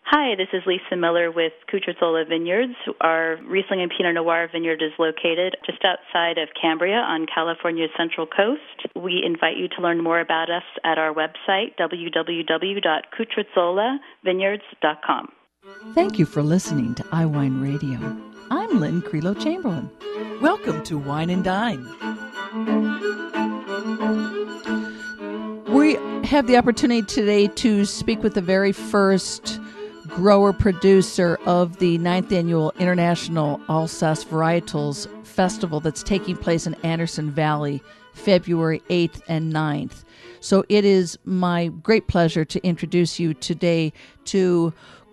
Hi, this is Lisa Miller with Cucurzola Vineyards. Our Riesling and Pinot Noir vineyard is located just outside of Cambria on California's Central Coast. We invite you to learn more about us at our website, www.cucurzolavineyards.com. Thank you for listening to iWine Radio. I'm Lynn Creelo Chamberlain. Welcome to Wine and Dine. We have the opportunity today to speak with the very first grower-producer of the 9th Annual International Alsace Varietals Festival that's taking place in Anderson Valley, February 8th and 9th. So it is my great pleasure to introduce you today to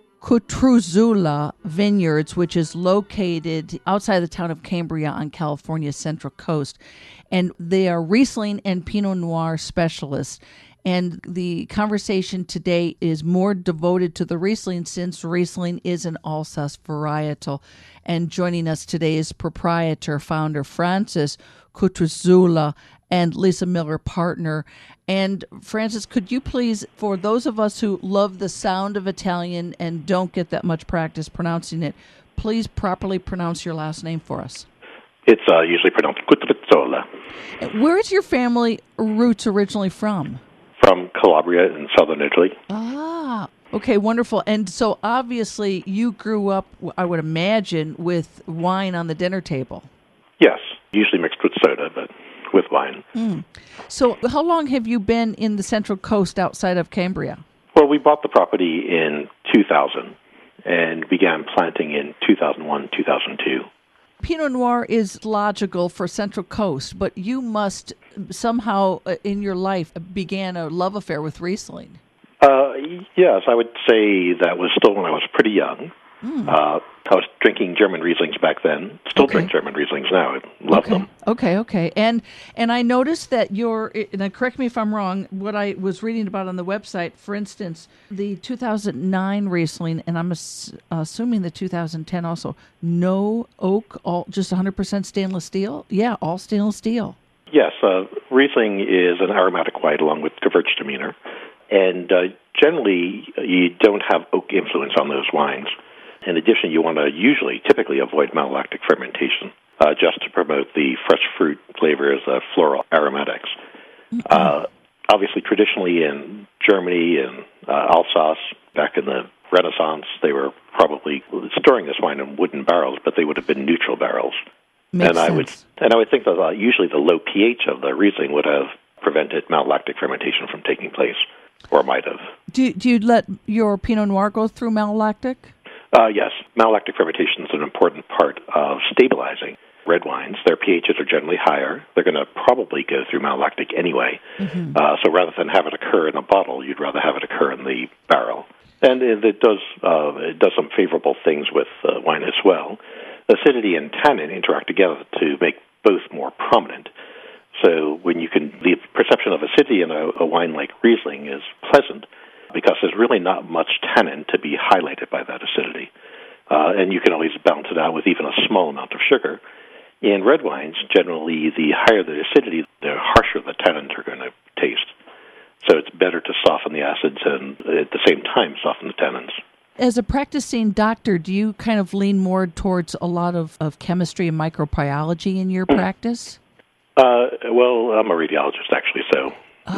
Cucurzola Vineyards, which is located outside the town of Cambria on California's Central Coast. And they are Riesling and Pinot Noir specialists. And the conversation today is more devoted to the Riesling, since Riesling is an Alsace varietal. And joining us today is proprietor, founder Francis Cucurzola and Lisa Miller, partner. And Francis, could you please, for those of us who love the sound of Italian and don't get that much practice pronouncing it, please properly pronounce your last name for us. It's usually pronounced Cucurzola. Where is your family roots originally from? From Calabria in southern Italy. Ah, okay, wonderful. And so obviously you grew up, I would imagine, with wine on the dinner table. Yes, usually mixed with soda, but with wine. So how long have you been in the Central Coast outside of Cambria? Well, we bought the property in 2000 and began planting in 2001, 2002. Pinot Noir is logical for Central Coast, but you must somehow in your life began a love affair with Riesling. Yes, I would say that was still when I was pretty young. I was drinking German Rieslings back then. Still drink German Rieslings now. I love them. Okay. And I noticed that and correct me if I'm wrong, what I was reading about on the website, for instance, the 2009 Riesling, and I'm assuming the 2010 also, no oak, all just 100% stainless steel? Yeah, all stainless steel. Yes, Riesling is an aromatic white along with Gewürztraminer. And generally, you don't have oak influence on those wines. In addition, you want to typically avoid malolactic fermentation, just to promote the fresh fruit flavors of floral aromatics. Obviously, traditionally in Germany and Alsace, back in the Renaissance, they were probably storing this wine in wooden barrels, but they would have been neutral barrels. Makes sense. I would think that usually the low pH of the Riesling would have prevented malolactic fermentation from taking place, or might have. Do you let your Pinot Noir go through malolactic? Yes. Malolactic fermentation is an important part of stabilizing red wines. Their pHs are generally higher. They're going to probably go through malolactic anyway. So rather than have it occur in a bottle, you'd rather have it occur in the barrel. And it does some favorable things with wine as well. Acidity and tannin interact together to make both more prominent. So the perception of acidity in a wine like Riesling is pleasant, because there's really not much tannin to be highlighted by that acidity. And you can always balance it out with even a small amount of sugar. In red wines, generally, the higher the acidity, the harsher the tannins are going to taste. So it's better to soften the acids and at the same time soften the tannins. As a practicing doctor, do you kind of lean more towards a lot of chemistry and microbiology in your practice? Well, I'm a radiologist, actually, so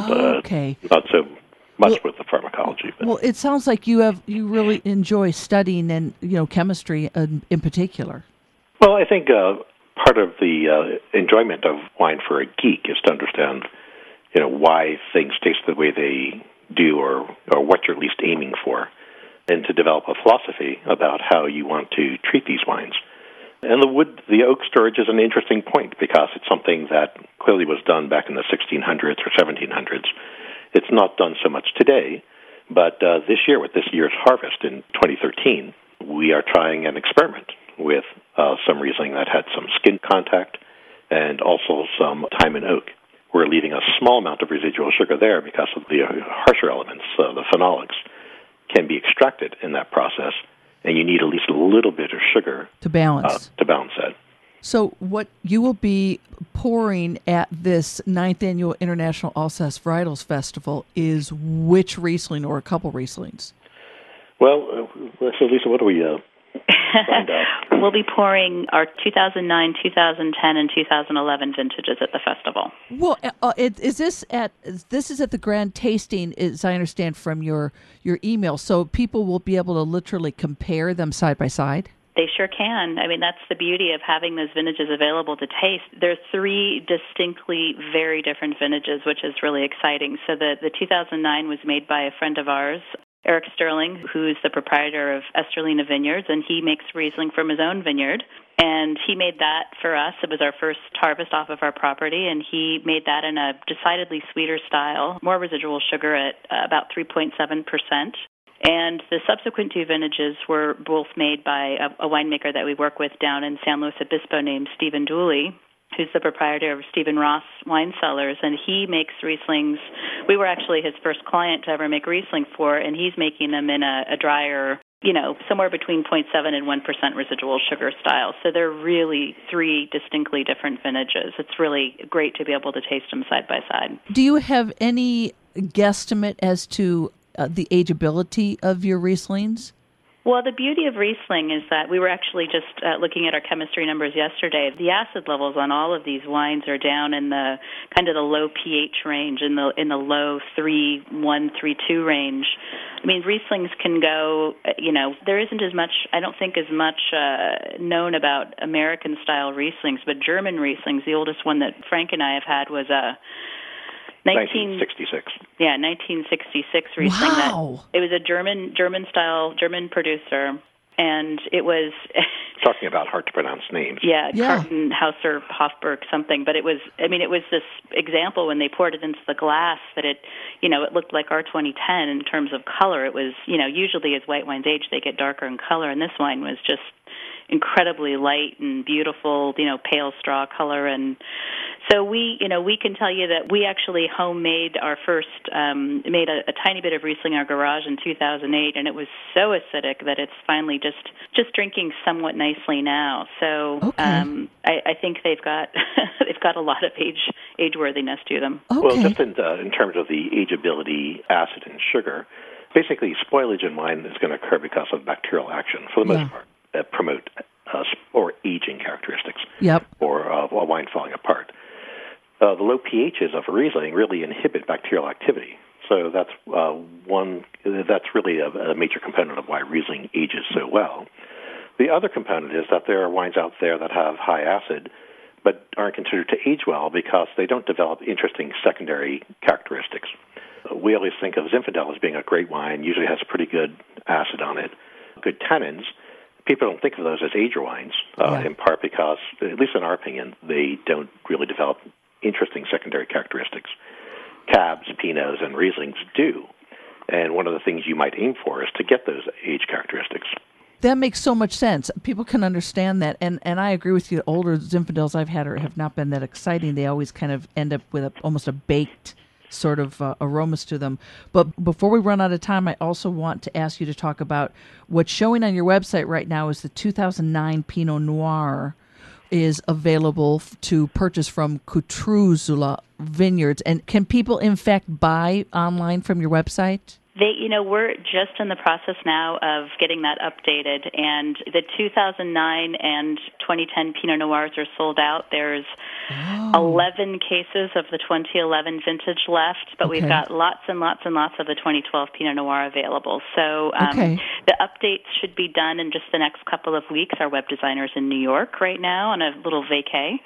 not so much with the pharmacology. But. Well, it sounds like you really enjoy studying and chemistry in particular. Well, I think part of the enjoyment of wine for a geek is to understand, why things taste the way they do, or what you're at least aiming for, and to develop a philosophy about how you want to treat these wines. And the oak storage is an interesting point, because it's something that clearly was done back in the 1600s or 1700s. It's not done so much today, but this year, with this year's harvest in 2013, we are trying an experiment with some Riesling that had some skin contact and also some thyme and oak. We're leaving a small amount of residual sugar there because of the harsher elements, the phenolics, can be extracted in that process, and you need at least a little bit of sugar to balance that. So what you will be pouring at this 9th Annual International Alsace Varietals Festival is which Riesling, or a couple Rieslings? Well, so Lisa, what do we find out? We'll be pouring our 2009, 2010, and 2011 vintages at the festival. Well, is this at the grand tasting, as I understand from your email, so people will be able to literally compare them side by side? They sure can. I mean, that's the beauty of having those vintages available to taste. There are three distinctly very different vintages, which is really exciting. So the 2009 was made by a friend of ours, Eric Sterling, who's the proprietor of Esterlina Vineyards, and he makes Riesling from his own vineyard. And he made that for us. It was our first harvest off of our property, and he made that in a decidedly sweeter style, more residual sugar at about 3.7%. And the subsequent two vintages were both made by a winemaker that we work with down in San Luis Obispo named Stephen Dooley, who's the proprietor of Stephen Ross Wine Cellars, and he makes Rieslings. We were actually his first client to ever make Riesling for, and he's making them in a drier, somewhere between 0.7 and 1% residual sugar style. So they're really three distinctly different vintages. It's really great to be able to taste them side by side. Do you have any guesstimate as to the ageability of your Rieslings? Well, the beauty of Riesling is that we were actually just looking at our chemistry numbers yesterday. The acid levels on all of these wines are down in the kind of the low pH range, in the low 3.1, 3.2 range. I mean, Rieslings can go, there isn't as much, I don't think as much known about American-style Rieslings, but German Rieslings, the oldest one that Frank and I have had was 1966. Yeah, 1966 Riesling. Wow. It was a German producer, and it was talking about hard to pronounce names. Yeah. Kartenhauser Hofburg something, but it was this example when they poured it into the glass that it looked like our 2010 in terms of color. It was, usually as white wines age they get darker in color, and this wine was just incredibly light and beautiful, pale straw color. And so we can tell you that we actually homemade our first, made a tiny bit of Riesling in our garage in 2008, and it was so acidic that it's finally just drinking somewhat nicely now. So okay. I think they've got a lot of age worthiness to them. Okay. Well, just in terms of the ageability, acid and sugar, basically spoilage in wine is going to occur because of bacterial action for the most part. Promote or aging characteristics, or a wine falling apart. The low pHs of a Riesling really inhibit bacterial activity, so that's That's really a major component of why Riesling ages so well. The other component is that there are wines out there that have high acid, but aren't considered to age well because they don't develop interesting secondary characteristics. We always think of Zinfandel as being a great wine, usually has pretty good acid on it, good tannins. People don't think of those as ager wines, in part because, at least in our opinion, they don't really develop interesting secondary characteristics. Cabs, Pinots, and Rieslings do. And one of the things you might aim for is to get those age characteristics. That makes so much sense. People can understand that. And I agree with you. Older Zinfandels I've had have not been that exciting. They always kind of end up with almost a baked sort of aromas to them. But before we run out of time, I also want to ask you to talk about what's showing on your website right now is the 2009 Pinot Noir is available to purchase from Kutruzula Vineyards. And can people, in fact, buy online from your website? We're just in the process now of getting that updated, and the 2009 and 2010 Pinot Noirs are sold out. There's 11 cases of the 2011 vintage left, but we've got lots and lots and lots of the 2012 Pinot Noir available. So the updates should be done in just the next couple of weeks. Our web designer's in New York right now on a little vacay.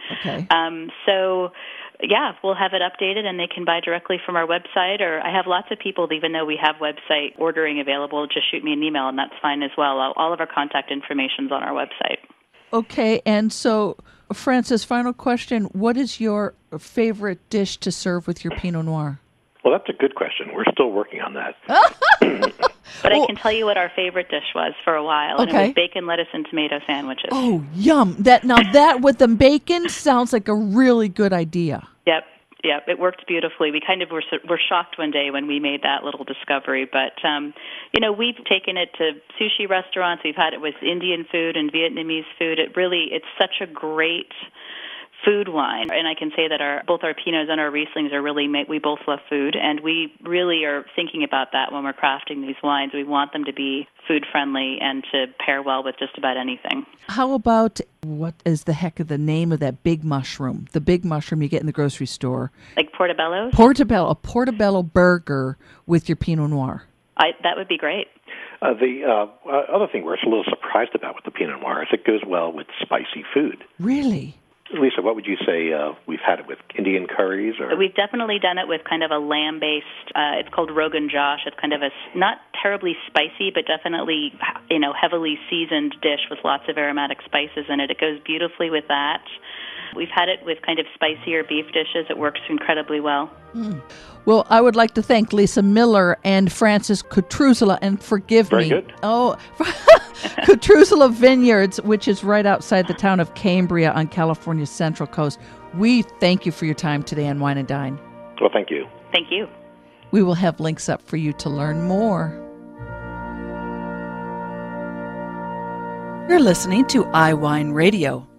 We'll have it updated, and they can buy directly from our website. Or I have lots of people, even though we have website ordering available, just shoot me an email, and that's fine as well. All of our contact information is on our website. Okay, and so, Francis, final question. What is your favorite dish to serve with your Pinot Noir? Well, that's a good question. We're still working on that. But I can tell you what our favorite dish was for a while, and it was bacon, lettuce, and tomato sandwiches. Oh, yum. That with the bacon sounds like a really good idea. Yep, it worked beautifully. We kind of were shocked one day when we made that little discovery, but we've taken it to sushi restaurants. We've had it with Indian food and Vietnamese food. It's such a great food wine. And I can say that both our Pinots and our Rieslings are really we both love food, and we really are thinking about that when we're crafting these wines. We want them to be food friendly and to pair well with just about anything. How about, what is the heck of the name of that big mushroom? The big mushroom you get in the grocery store. Like portobello? A portobello burger with your Pinot Noir. That would be great. The other thing we're a little surprised about with the Pinot Noir is it goes well with spicy food. Really? Lisa, what would you say we've had it with? Indian curries? Or We've definitely done it with kind of a lamb-based, it's called Rogan Josh. It's kind of a not terribly spicy, but definitely, heavily seasoned dish with lots of aromatic spices in it. It goes beautifully with that. We've had it with kind of spicier beef dishes. It works incredibly well. Well, I would like to thank Lisa Miller and Francis Kutruzela, and forgive me. Very good. Oh, Kutruzela Vineyards, which is right outside the town of Cambria on California's Central Coast. We thank you for your time today on Wine and Dine. Well, thank you. Thank you. We will have links up for you to learn more. You're listening to iWine Radio.